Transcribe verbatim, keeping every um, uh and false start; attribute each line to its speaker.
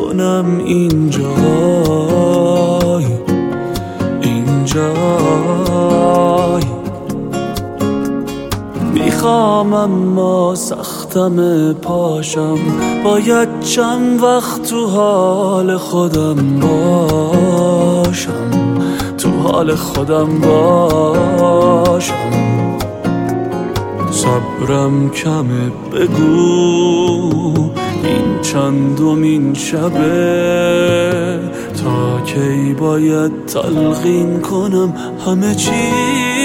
Speaker 1: کنم اینجای اینجای میخوام اما سختم پاشم، باید چند وقت تو حال خودم باشم، تو حال خودم باشم. صبرم کمه، بگو این چندمین شبه، تا کی باید تلقین کنم همه چی